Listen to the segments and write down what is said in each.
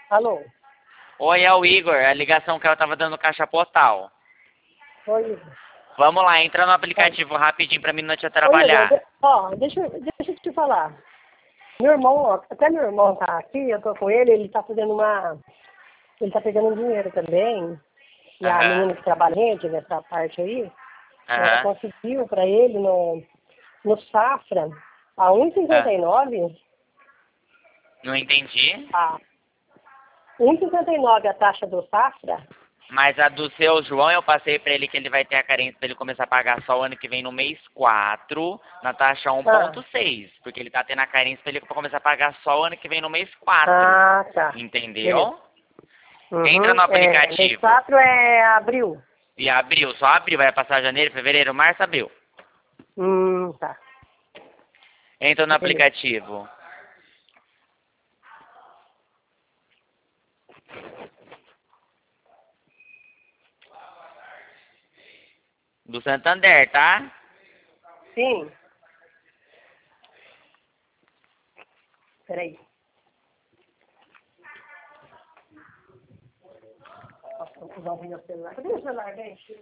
Alô? Oi, é o Igor. A ligação que eu tava dando no caixa postal. Oi, Igor. Vamos lá, entra no aplicativo rapidinho pra mim não te Oi, atrapalhar. Igor, deixa eu te falar. Meu irmão, ó, até meu irmão tá aqui, eu tô com ele, ele tá fazendo uma... Ele tá pegando um dinheiro também. E a Aham, menina que trabalha com ele, nessa parte aí, ela aham. conseguiu pra ele no Safra, a Ah, 1,59, não entendi. a 1,59 a taxa do Safra. Mas a do seu João eu passei pra ele que ele vai ter a carência pra ele começar a pagar só o ano que vem no mês 4 na taxa Ah, 1,6. Porque ele tá tendo a carência pra ele começar a pagar só o ano que vem no mês 4. ah, tá. Beleza. Entendeu? Entra Uhum. no Mês aplicativo. 4 é abril. E abril, só abril, vai passar janeiro, fevereiro, março, abril. Tá. Entra no Beleza. aplicativo. Do Santander, tá? Sim. Peraí. Nossa, vou usar o meu celular. Cadê meu celular, gente?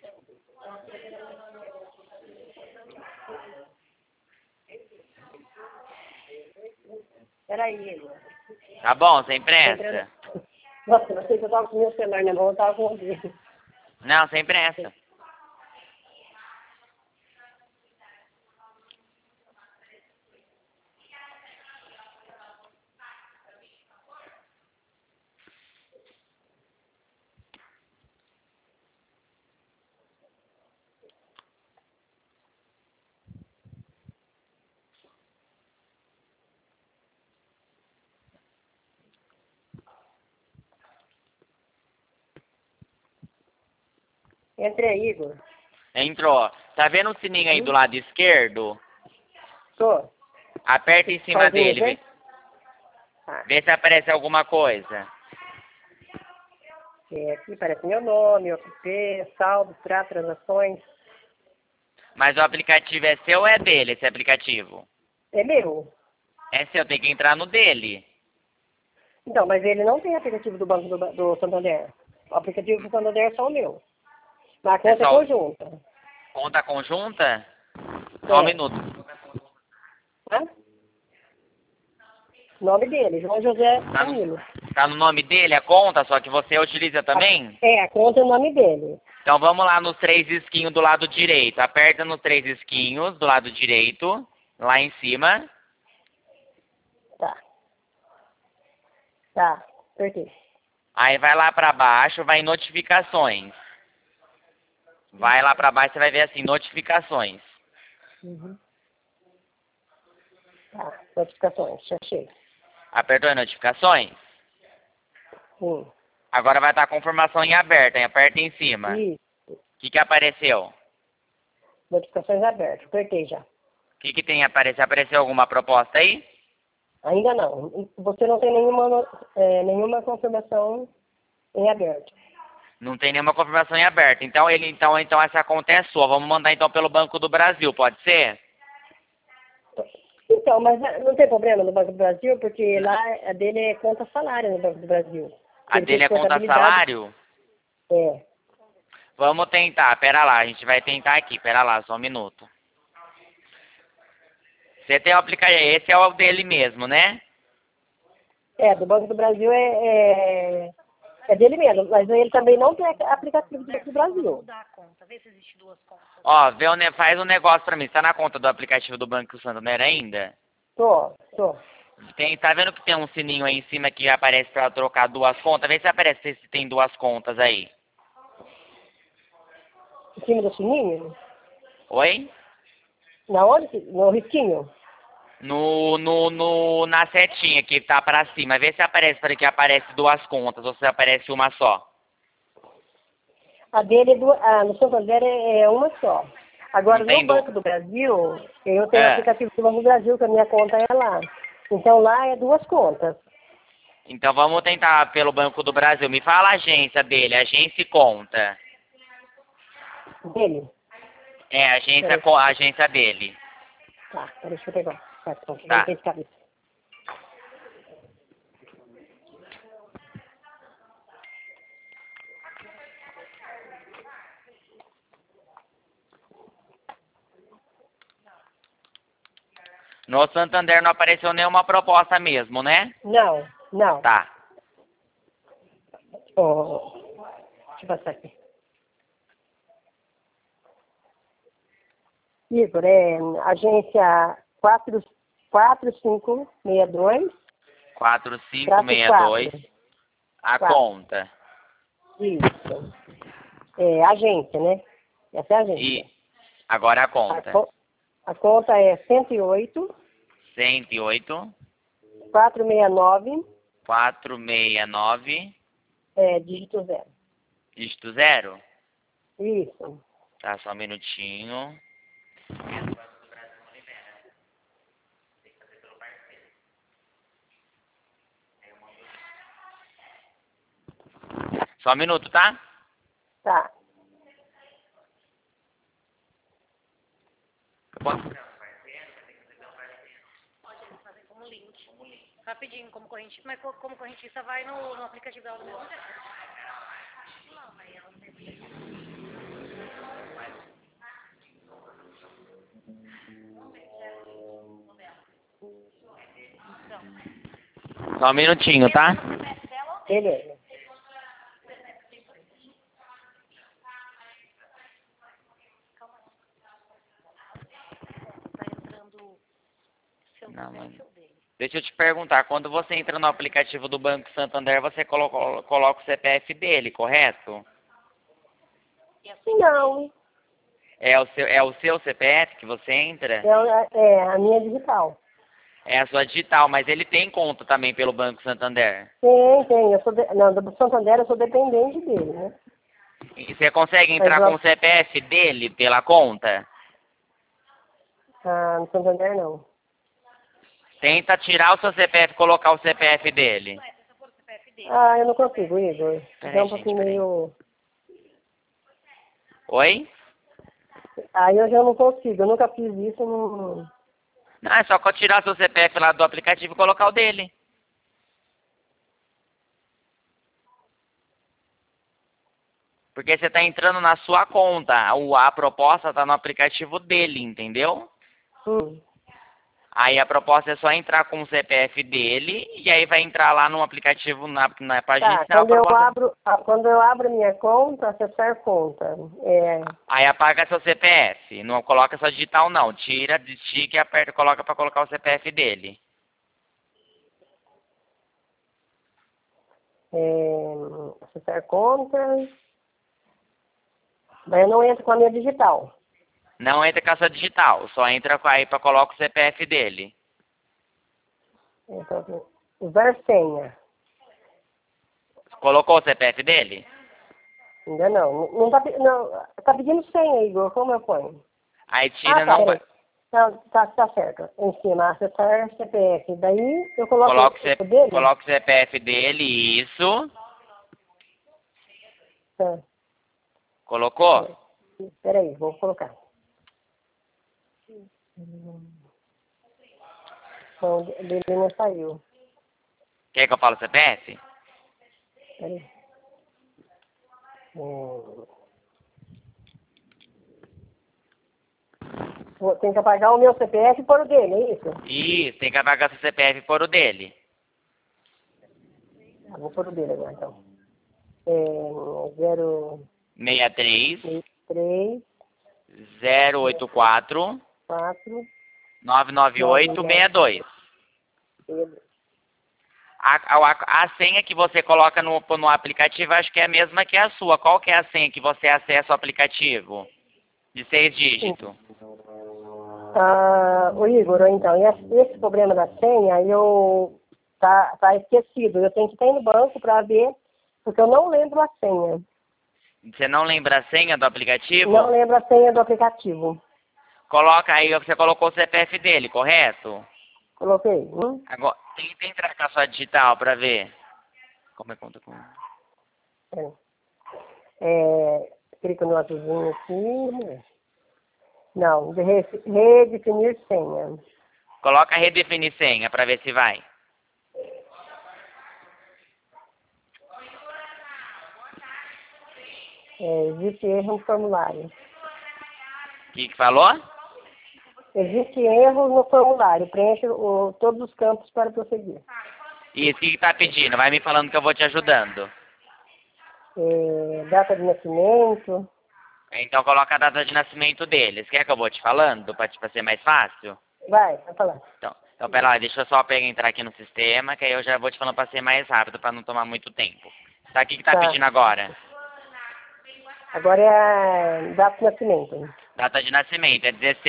Peraí, Igor. Tá bom, sem Tá entrando. pressa. Nossa, eu sei que eu tava com o meu celular na mão, eu tava com o dele. Não, sem pressa. Entrei aí, Igor. Entrou. Tá vendo o sininho aí do lado esquerdo? Tô. Aperta em cima Sozinho, dele, gente? Tá. vê se aparece alguma coisa. Aqui parece meu nome, OPP, saldo, trato, transações. Mas o aplicativo é seu ou é dele, esse aplicativo? É meu. É seu, tem que entrar no dele. Então, mas ele não tem aplicativo do Banco do Santander. O aplicativo do Santander é só o meu. Mas a É conta é só conjunta. conta conjunta? Só um É. minuto. Hã? Nome dele, João José Tá no, Camilo. tá no nome dele a conta, só que você utiliza também? A conta é o nome dele. Então vamos lá nos três esquinhos do lado direito. Aperta nos três esquinhos do lado direito, lá em cima. Tá. Tá. Apertei. Aí vai lá pra baixo, vai em notificações. Vai lá pra baixo, você vai ver assim, notificações. Uhum. Tá. Notificações. Já achei. Apertou em notificações? Sim. Agora vai estar a confirmação em aberto, hein? Aperta em cima. Isso. O que apareceu? Notificações abertas. Apertei já. O que tem aparecido? Apareceu alguma proposta aí? Ainda não. Você não tem nenhuma confirmação em aberto. Não tem nenhuma confirmação em aberto. Então essa conta é sua. Vamos mandar então pelo Banco do Brasil, pode ser? Então, mas não tem problema no Banco do Brasil, porque lá a dele é conta salário no Banco do Brasil. A Ele dele fez é conta contabilidade. salário? É. Vamos tentar, pera lá, a gente vai tentar aqui, pera lá, só um minuto. Você tem o aplicativo, esse é o dele mesmo, né? Do Banco do Brasil é dele mesmo, mas ele também não tem aplicativo do Banco do Brasil. Ó, faz um negócio pra mim, tá na conta do aplicativo do Banco Santander ainda? Tô. Tá vendo que tem um sininho aí em cima que aparece pra trocar duas contas? Vê se aparece se tem duas contas aí. Em cima do sininho? Oi? Na onde? No risquinho? Na setinha que tá pra cima. Vê se aparece para que aparece duas contas ou se aparece uma só. A dele, no Santander, é uma só. Não Agora, no tem Banco do Brasil, eu tenho o É. aplicativo do Banco do Brasil, que a minha conta é lá. Então, lá é duas contas. Então vamos tentar pelo Banco do Brasil. Me fala a agência dele, agência e conta. Dele. É, Peraí. a agência dele. Tá, deixa eu pegar. Tá, que eu não Tá. tenho de cabeça. No Santander não apareceu nenhuma proposta mesmo, né? Não, não. Tá. Ó, deixa eu passar aqui. Igor, agência 4562, 4562. A 4. conta. Isso. Agência, né? Essa é a agência. E agora a A, conta. a conta é 108 108 469, 469, dígito 0. dígito 0. Isso. Tá, só um minutinho. Só um minuto, tá? Tá. Posso? Como link. Rapidinho, como correntista, mas como correntista vai no aplicativo dela do mesmo jeito. Só um minutinho, tá? Beleza. Tá entrando seu Não, CPF mas... ou dele. Deixa eu te perguntar, quando você entra no aplicativo do Banco Santander, você coloca o CPF dele, correto? Não, É o seu CPF que você entra? é a minha digital. É a sua digital, mas ele tem conta também pelo Banco Santander. Tem. Não, do Santander eu sou dependente dele, né? E você consegue Mas entrar com o CPF dele pela conta? no Santander não. Tenta tirar o seu CPF e colocar o CPF dele. Eu não consigo, Igor. Peraí, É um pouquinho peraí. meio... Oi? Aí eu já não consigo, eu nunca fiz isso. Não... Não, é só tirar seu CPF lá do aplicativo e colocar o dele. Porque você está entrando na sua conta. A proposta está no aplicativo dele, entendeu? Aí a proposta é só entrar com o CPF dele e aí vai entrar lá no aplicativo na página Tá, inicial. quando eu abro minha conta, acessar conta. Aí apaga seu CPF. Não coloca só digital não. Tira, destica e aperta, coloca para colocar o CPF dele. Acessar conta. Daí eu não entro com a minha digital. Não entra com a sua digital. Só entra aí para colocar o CPF dele. Então, usar senha. Colocou o CPF dele? Ainda não. Não tá pedindo senha, Igor. Como eu ponho? Aí tira, Tá, não peraí. Tá certo. Em cima, acessar CPF. Daí eu coloco o dele. coloca o CPF dele, isso. Tá. Colocou? Peraí, vou colocar. Então, dele não saiu. Quer que eu fale o CPF? Peraí. Tem que apagar o meu CPF e pôr o dele, é isso? Isso, tem que apagar seu CPF e pôr o dele. Vou pôr o dele agora, então. 063 63 084 4 998 62. A senha que você coloca no aplicativo, acho que é a mesma que a sua. Qual que é a senha que você acessa o aplicativo? De 6 dígitos. O Igor, então, esse problema da senha, tá esquecido. Eu tenho que ir no banco para ver, porque eu não lembro a senha. Você não lembra a senha do aplicativo? Não lembro a senha do aplicativo. Coloca aí, você colocou o CPF dele, correto? Coloquei. Agora, tenta entrar com a sua digital pra ver. Como é que conta com... Clico no azulzinho aqui. Não, redefinir senha. Coloca redefinir senha pra ver se vai. Existe erro no formulário. O que falou? Existe erro no formulário. Preencha todos os campos para prosseguir. Isso, o que tá pedindo? Vai me falando que eu vou te ajudando. Data de nascimento. Então coloca a data de nascimento deles. Quer que eu vou te falando pra ser mais fácil? Vai falar. Então pera lá, deixa eu só entrar aqui no sistema, que aí eu já vou te falando pra ser mais rápido, pra não tomar muito tempo. Tá, o que tá pedindo agora? Agora é a data de nascimento. Data de nascimento é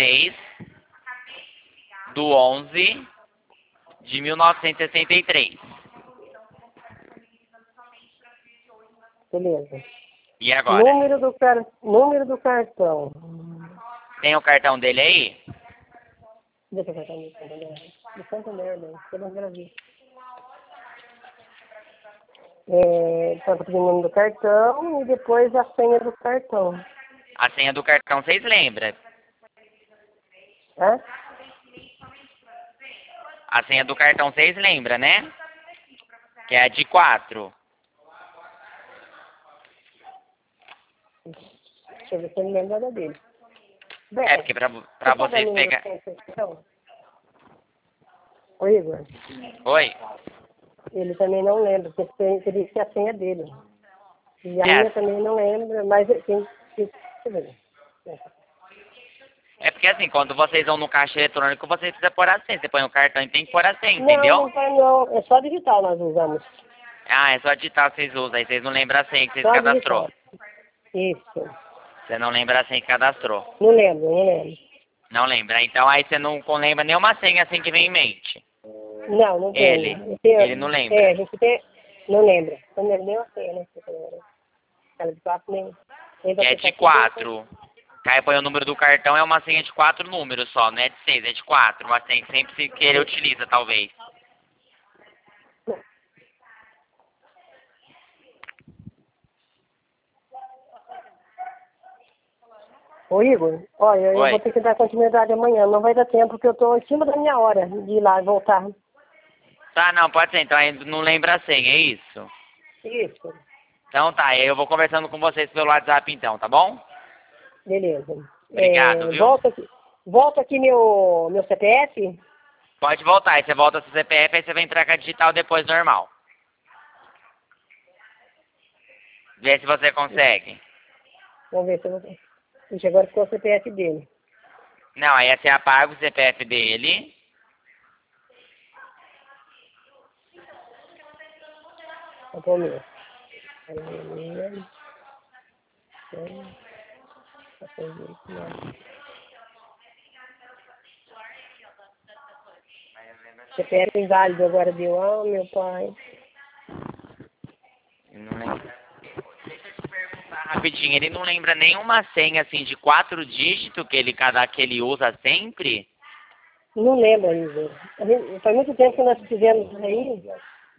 16/11/1963. Beleza. E agora? Número do cartão. Tem o cartão dele aí? Deixa eu cartão do Santander, né? Eu não gravei. Tá pedindo o nome do cartão e depois a senha do cartão. A senha do cartão, vocês lembram? Hã? A senha do cartão, vocês lembram, né? Que é a de 4. Deixa eu ver se ele lembra da dele. Bem, É, porque pra vocês pegar... Ô, Igor, Oi? ele também não lembra, porque teria que ser a senha dele. E a É. minha também não lembra, mas tem que... Deixa eu ver. É porque assim, quando vocês vão no caixa eletrônico, vocês precisam pôr a senha. Você põe o cartão e tem que pôr a senha, entendeu? Não, não. É só digital nós usamos. Ah, é só digital que vocês usam. Aí vocês não lembram a senha que vocês Só cadastrou. digital. Isso. Você não lembra a senha que cadastrou. Não lembro. Não lembra. Então aí você não lembra nenhuma senha assim que vem em mente. Não tem. Ele não lembra. A gente tem... Não lembra. Não lembra nem a senha, né? Aquela de 4 nem... Que é de 4. Aí põe o número do cartão, é uma senha de 4 números só, não é de 6, é de 4. Uma senha que sempre que ele utiliza, talvez. Ô, Igor, olha, eu Oi. vou ter que dar continuidade amanhã. Não vai dar tempo, porque eu tô em cima da minha hora de ir lá e voltar. Tá, não, pode ser. Então aí não lembra a senha, é isso? Isso. Então tá, aí eu vou conversando com vocês pelo WhatsApp então, tá bom? Beleza. Obrigado, viu? Volta aqui meu CPF. Pode voltar, aí você volta seu CPF, aí você vai entrar com a digital depois normal. Vê se você consegue. Vamos ver se eu vou... Ixi, agora ficou o CPF dele. Não, aí você apaga o CPF dele. Vou pôr o meu. CPF inválido agora deu. Ah, meu pai. Não lembra. Deixa eu te perguntar rapidinho, ele não lembra nenhuma senha assim de 4 dígitos que ele usa sempre? Não lembro ainda. Faz muito tempo que nós fizemos isso aí.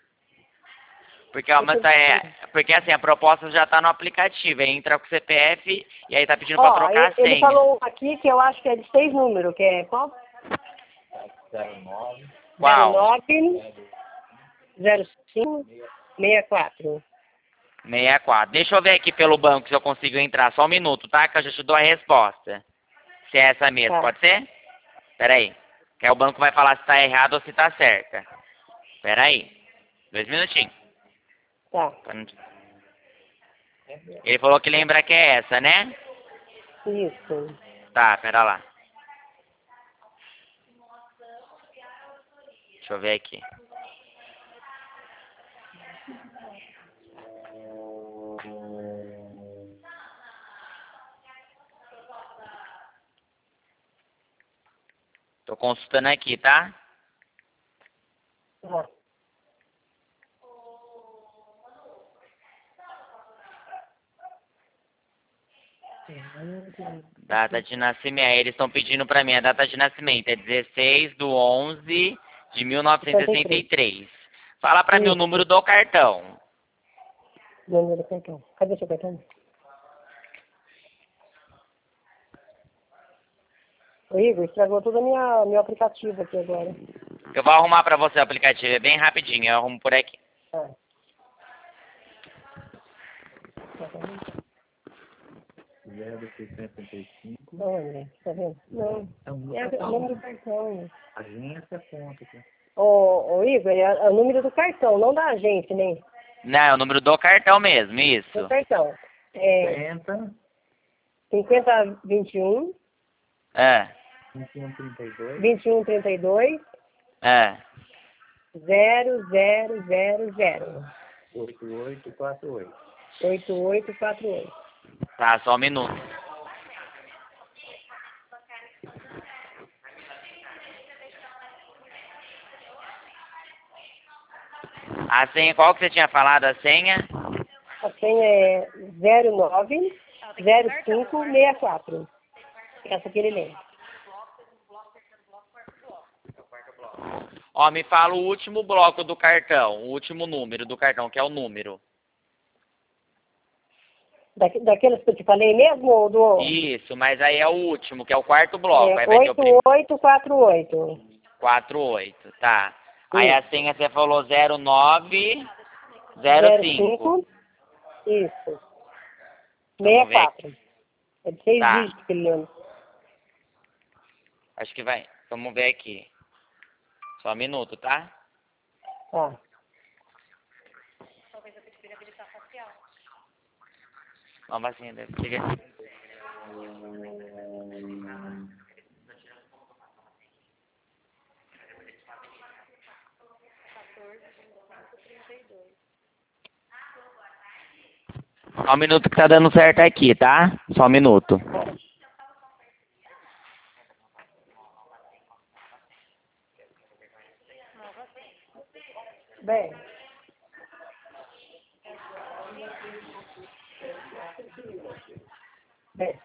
Porque assim, a proposta já tá no aplicativo, aí entra com o CPF e aí tá pedindo pra trocar a senha. Ele falou aqui que eu acho que é de 6 números, que é qual? Qual? 09 05 64. 64. Deixa eu ver aqui pelo banco se eu consigo entrar. Só um minuto, tá? Que eu já te dou a resposta. Se é essa mesmo, Tá. pode ser? Pera aí. Que aí o banco vai falar se tá errado ou se tá certa. Pera aí. 2 minutinhos. Tá. Ele falou que lembra que é essa, né? Isso. Tá, pera lá. Deixa eu ver aqui. Tô consultando aqui, tá? Tá. Data de nascimento. Eles estão pedindo pra mim a data de nascimento. É 16/11/1963. Fala pra mim o número do cartão. Número do cartão. Cadê seu cartão? Ô, Igor, estragou todo meu aplicativo aqui agora. Eu vou arrumar pra você o aplicativo. É bem rapidinho. Eu arrumo por aqui. Tá. 0,635. Olha, tá vendo? Não. É o É o número do cartão. Agência, conta. Ô, Igor, é o número do cartão, não da agente, né? Não, é o número do cartão mesmo, Do isso. cartão. É 5021 É, 2132 2132 é. 0000 8848. 8848. Tá, só um minuto. A senha, qual que você tinha falado a senha? A senha é 09 Ela tem que ter cartão. 0564. Essa que ele lembra. Ó, me fala o último bloco do cartão, o último número do cartão, que é o número. Daqueles que eu te falei mesmo ou do... Isso, mas aí é o último, que é o quarto bloco. Aí vai ter o 8848. 48, tá. Aí a senha você falou 0905. Isso. Vamos ver 64. É de 6 Tá. dígitos que ele lembra. Acho que vai. Vamos ver aqui. Só um minuto, tá? Tá. Talvez eu pedir habilitar facial. Nova senha deve ser. Só um minuto que tá dando certo aqui, tá? Só um minuto. Bem. Bem.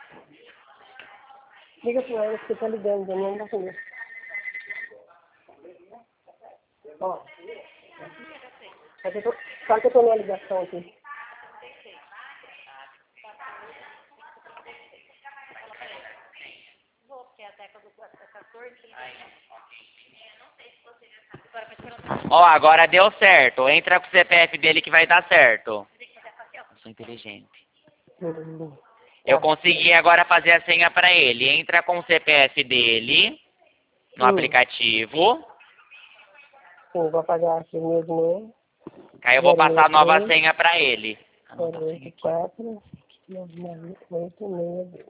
Liga para ela que você tá ligando, Daniel, não dá comigo. Ó. Só que eu tô numa ligação aqui. Vou, porque é a tecla do 14. Ó, agora deu certo. Entra com o CPF dele que vai dar certo. Eu sou inteligente. Eu consegui agora fazer a senha pra ele. Entra com o CPF dele no aplicativo. Sim, vou pagar aqui mesmo. Aí eu vou passar a nova senha pra ele. 084 99862.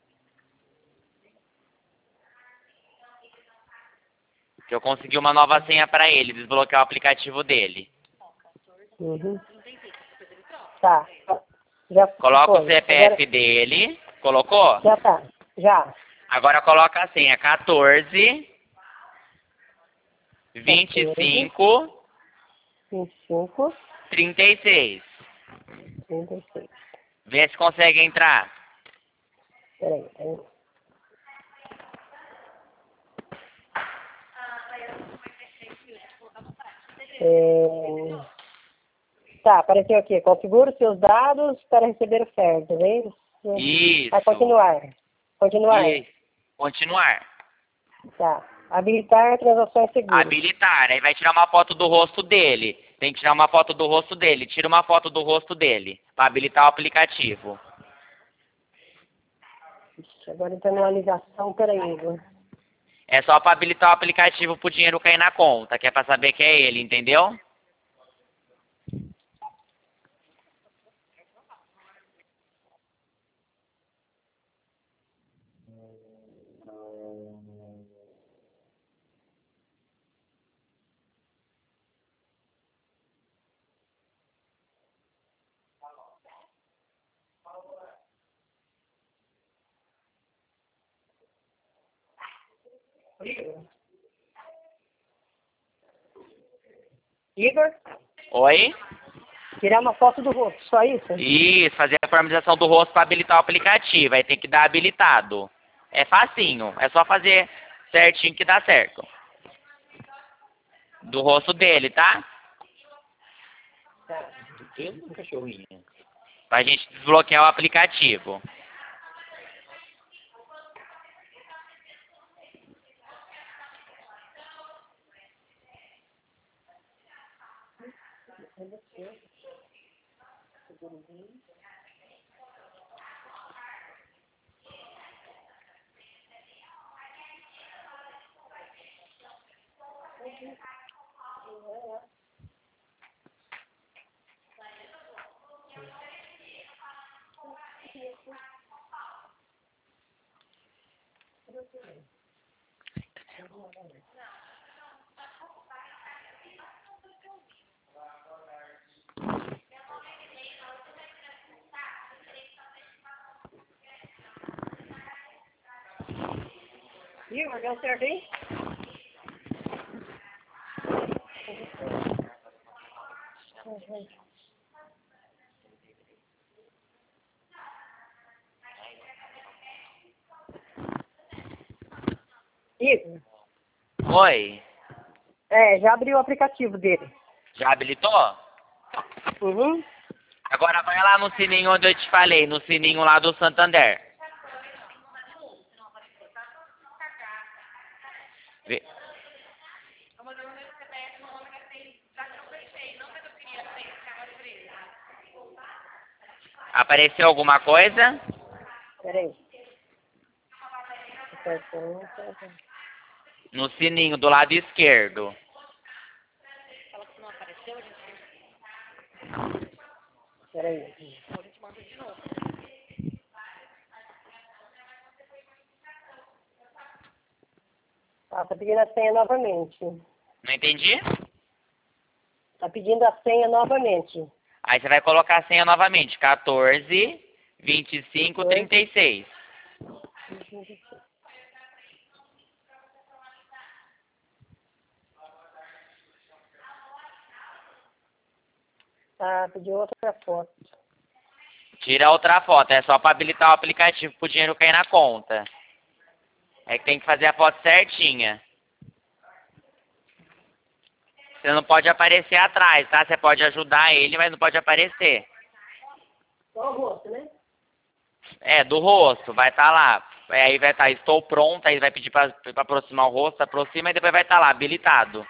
Que eu consegui uma nova senha pra ele, desbloquear o aplicativo dele. Uhum. Tá. Já Coloca foi. o CPF Agora, dele. Colocou? já tá. Já. Agora coloca a senha 14 25 25 36. 36. Vê se consegue entrar. Peraí. Tá, apareceu aqui. Configure seus dados para receber ofertas, é isso? Isso. Vai continuar. Continuar. Isso. Continuar. Tá. Habilitar transações seguras. Habilitar. Aí vai tirar uma foto do rosto dele. Tem que tirar uma foto do rosto dele. Tira uma foto do rosto dele para habilitar o aplicativo. Ixi, agora está numa ligação, peraí, Igor. É só para habilitar o aplicativo pro dinheiro cair na conta, que é para saber que é ele, entendeu? Igor, Oi? tirar uma foto do rosto, só isso? Isso, fazer a formalização do rosto para habilitar o aplicativo. Aí tem que dar habilitado. É facinho, é só fazer certinho que dá certo. Do rosto dele, tá? Pra gente desbloquear o aplicativo. Igor, deu certo aí? Igor? Oi. Já abriu o aplicativo dele. Já habilitou? Uhum. Agora vai lá no sininho onde eu te falei, no sininho lá do Santander. Vê. Apareceu alguma coisa? Peraí. No sininho do lado esquerdo. Fala que não apareceu, a gente Peraí. manda de novo. Tá pedindo a senha novamente. Não entendi? Tá pedindo a senha novamente. Aí você vai colocar a senha novamente. 14, 25, 36. Tá, pediu outra foto. Tira outra foto. É só para habilitar o aplicativo pro dinheiro cair na conta. É que tem que fazer a foto certinha. Você não pode aparecer atrás, tá? Você pode ajudar ele, mas não pode aparecer. Só o rosto, né? É, do rosto. Vai estar lá. Aí vai estar, estou pronta. Aí vai pedir para aproximar o rosto. Aproxima e depois vai estar lá, habilitado.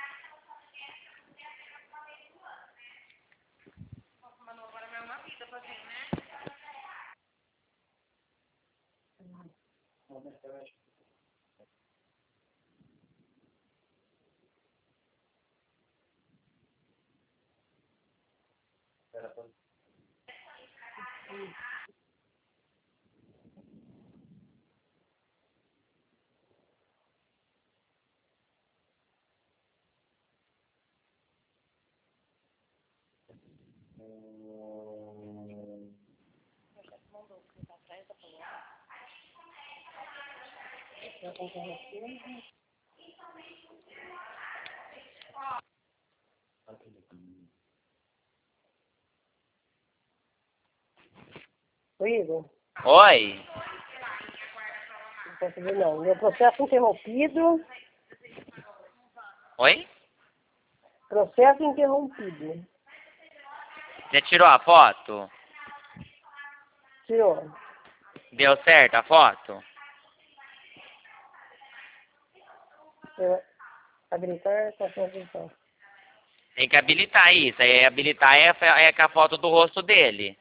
O Igor? Oi. Não consegui não. Meu processo interrompido. Oi? Processo interrompido. Você tirou a foto? Tirou. Deu certo a foto? Habilitar, tá com habilitar. Tem que habilitar isso. Aí habilitar é com a foto do rosto dele.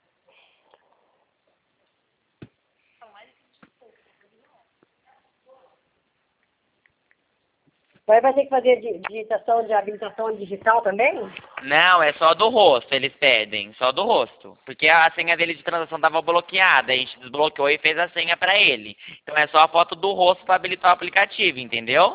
Vai ter que fazer digitação de habilitação digital também? Não, é só do rosto, eles pedem. Só do rosto. Porque a senha dele de transação estava bloqueada. A gente desbloqueou e fez a senha para ele. Então é só a foto do rosto para habilitar o aplicativo, entendeu?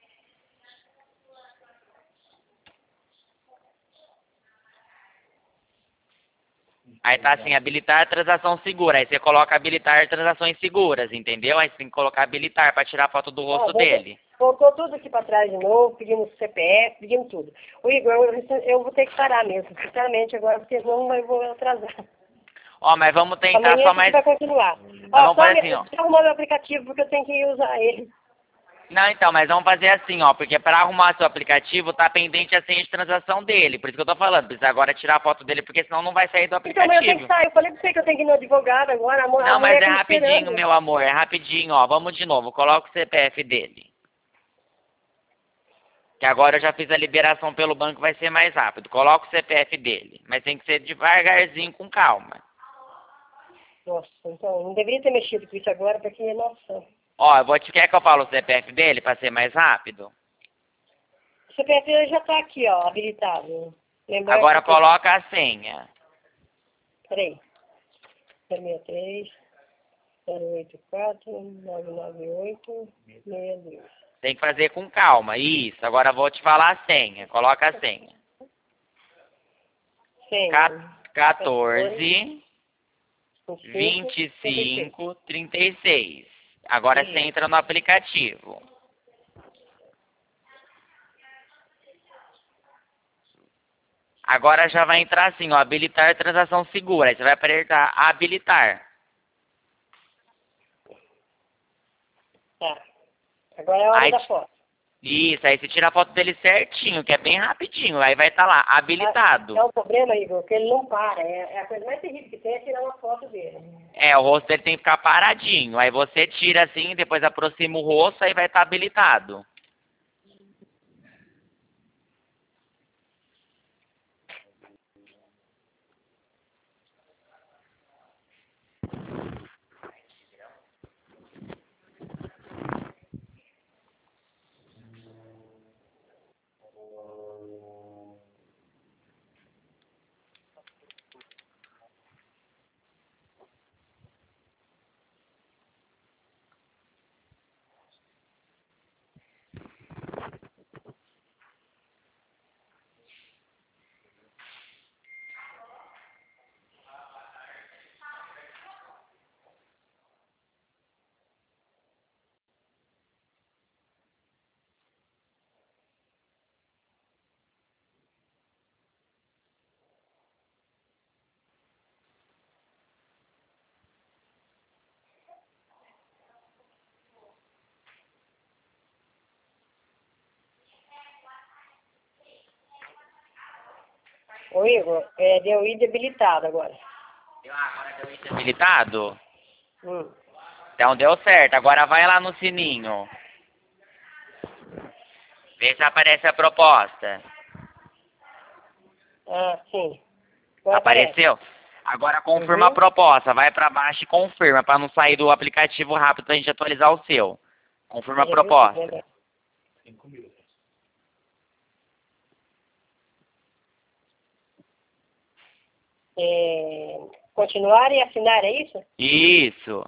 Aí tá assim, habilitar transação segura. Aí você coloca habilitar transações seguras, entendeu? Aí você tem que colocar habilitar para tirar a foto do rosto dele. Voltou tudo aqui para trás de novo, pedimos CPF, pedimos tudo. O Igor, eu vou ter que parar mesmo, sinceramente, agora, porque senão eu vou atrasar. Ó, mas vamos tentar Amanhã só a gente mais... vai continuar. Mas Ó, vamos fazer assim, ó. só arrumar meu aplicativo, porque eu tenho que usar ele. Não, então, mas vamos fazer assim, ó, porque para arrumar seu aplicativo tá pendente a senha de transação dele, por isso que eu tô falando, precisa agora tirar a foto dele, porque senão não vai sair do Então, mas eu tenho que aplicativo. sair, eu falei pra você que eu tenho que ir no advogado agora, Não, mas é tá me rapidinho, esperando. meu amor, é rapidinho, ó, vamos de novo, coloca o CPF dele. Que agora eu já fiz a liberação pelo banco, vai ser mais rápido, coloca o CPF dele, mas tem que ser devagarzinho, com calma. Nossa, então, não deveria ter mexido com isso agora, porque, nossa... Ó, quer que eu fale o CPF dele para ser mais rápido? CPF já tá aqui, ó, habilitado. Lembrar Agora que- coloca a senha. Peraí. 063 084 998 62. Tem que fazer com calma. Isso. Agora eu vou te falar a senha. Coloca a senha. Senha. 14 25 36. Agora você entra no aplicativo. Agora já vai entrar assim, ó, habilitar transação segura. Aí você vai apertar habilitar. Tá. Agora é a hora Aí- da foto. Isso, aí você tira a foto dele certinho, que é bem rapidinho. Aí vai estar lá, habilitado. É um problema, Igor, que ele não para. É a coisa mais terrível que tem é tirar uma foto dele. É, o rosto dele tem que ficar paradinho. Aí você tira assim, depois aproxima o rosto, aí vai estar habilitado. Ô, Igor, deu ID habilitado agora. Agora deu isso habilitado? Hum. Então deu certo. Agora vai lá no sininho. Vê se aparece a proposta. Ah, sim. Agora Apareceu? Agora confirma a Uhum. proposta. Vai pra baixo e confirma, pra não sair do aplicativo rápido pra gente atualizar o seu. Confirma a proposta. Né? 5 minutos. Continuar e assinar, é isso? Isso.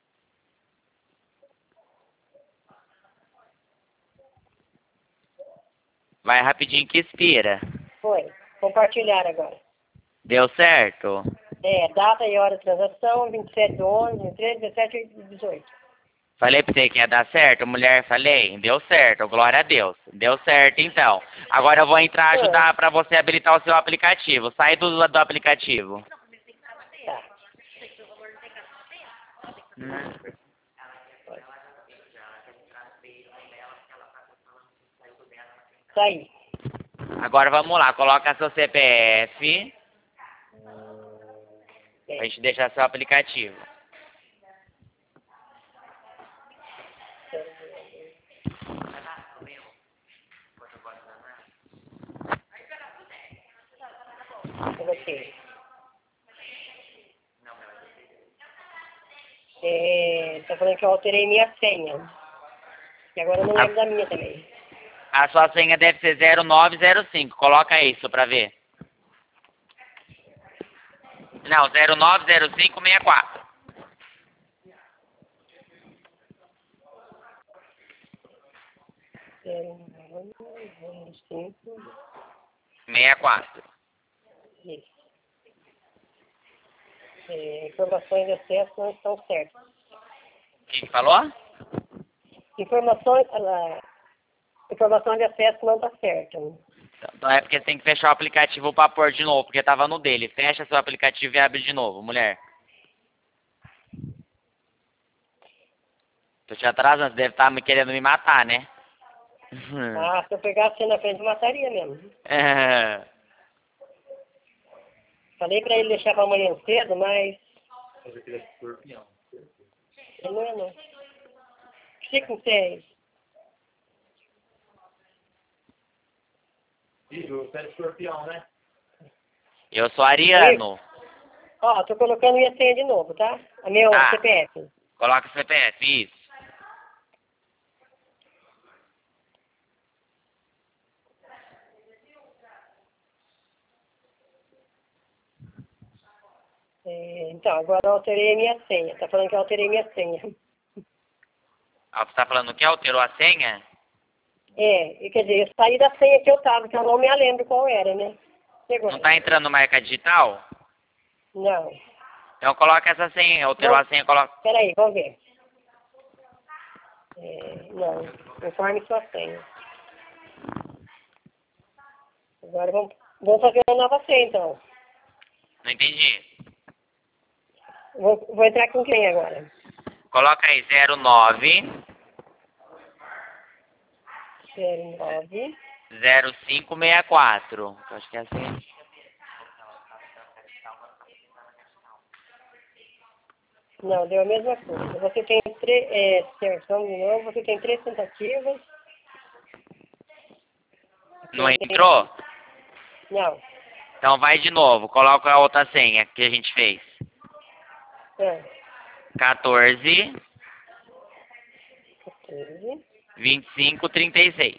Vai rapidinho que expira. Foi. Compartilhar agora. Deu certo? Data e hora de transação, 27/11, 23, 17 e 18. Falei pra você que ia dar certo, mulher? Falei? Deu certo, glória a Deus. Deu certo, então. Agora eu vou entrar ajudar pra você habilitar o seu aplicativo. Sai do aplicativo. Tá. Saí. Agora vamos lá, coloca seu CPF pra gente deixar seu aplicativo. Ok. Tá falando que eu alterei minha senha. E agora eu não lembro da minha também. A sua senha deve ser 0905. Coloca isso pra ver. Não, 090564. Cinco. 64. Isso. Informações de acesso não estão certas. O que falou? Informação de acesso não está certa. Então é porque você tem que fechar o aplicativo pra pôr de novo, porque tava no dele. Fecha seu aplicativo e abre de novo, mulher. Tô te atrasando, você deve estar me querendo me matar, né? Ah, se eu pegasse você na frente, mataria mesmo. É. Falei pra ele deixar pra amanhã cedo, mas Fazer aquele escorpião. ele não é não. Que com vocês? Igor, você é escorpião, né? Eu sou ariano. Ó, tô colocando minha senha de novo, tá? A meu Tá. CPF. Coloca o CPF, isso. Então, agora eu alterei a minha senha. Tá falando que eu alterei minha senha. Ah, você tá falando que alterou a senha? E quer dizer, eu saí da senha que eu tava, que eu não me lembro qual era, né? E agora? Não tá entrando marca digital? Não. Então coloca essa senha, alterou a senha, coloca. Peraí, vamos ver. Não, informe sua senha. Agora vamos fazer uma nova senha, então. Não entendi. Vou entrar com quem agora? Coloca aí 09 09 0564. Eu acho que é assim. Não, deu a mesma coisa. Você tem três, vamos de novo, você tem 3 tentativas. Não entrou? Não. Então vai de novo, coloca a outra senha que a gente fez. 14 25 36.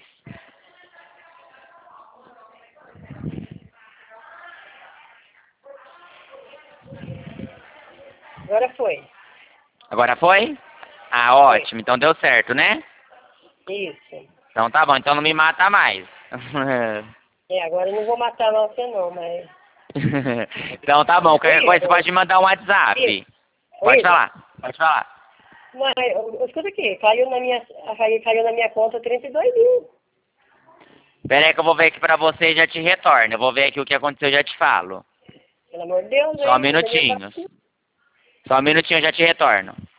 Agora foi. Agora foi? Ah, ótimo. Então deu certo, né? Isso. Então tá bom, então não me mata mais. Agora eu não vou matar você não, mas... Então tá bom, qualquer coisa você pode me mandar um WhatsApp. Isso. Pode falar, pode falar. Mas, escuta aqui, caiu na minha conta 32 mil. Pera aí que eu vou ver aqui pra você e já te retorno. Eu vou ver aqui o que aconteceu e já te falo. Pelo amor de Deus, Só um minutinho. Só um minutinho, eu já te retorno.